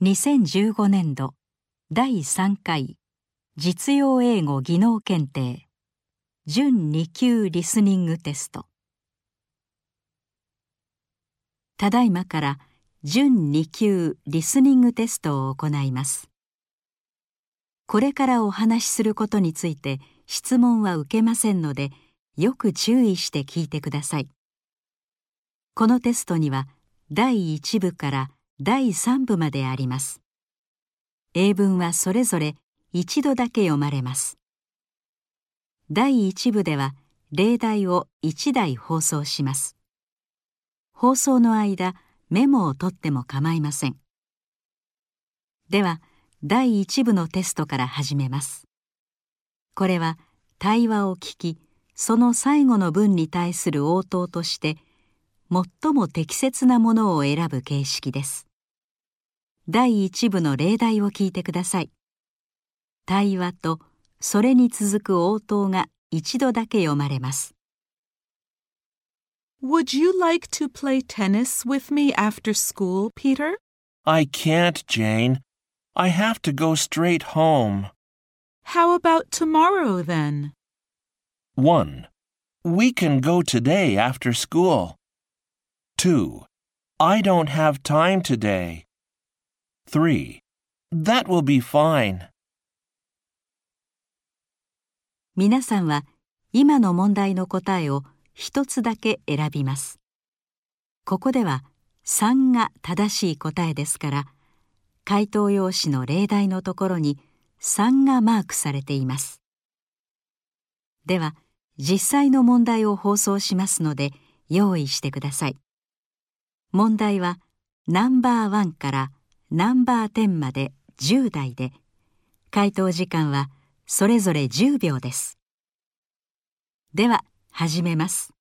2015年度第3回実用英語技能検定準2級リスニングテスト。ただいまから準2級リスニングテストを行います。これからお話しすることについて質問は受けませんので、よく注意して聞いてください。このテストには第1部から第3部まであります。英文はそれぞれ一度だけ読まれます。第1部では例題を1題放送します。放送の間、メモを取っても構いません。では、第1部のテストから始めます。これは対話を聞き、その最後の文に対する応答として、最も適切なものを選ぶ形式です。第1部の例題を聞いてください。対話とそれに続く応答が一度だけ読まれます。 Would you like to play tennis with me after school, Peter? I can't, Jane. I have to go straight home. How about tomorrow, then? 1. We can go today after school. 2. I don't have time today. 3. That will be fine. 皆さんは今の問題の答えを一つだけ選びます。ここでは3が正しい答えですから、回答用紙の例題のところに3がマークされています。では、実際の問題を放送しますので用意してください。問題はナンバー1からナンバー10まで10題で、回答時間はそれぞれ10秒です。では、始めます。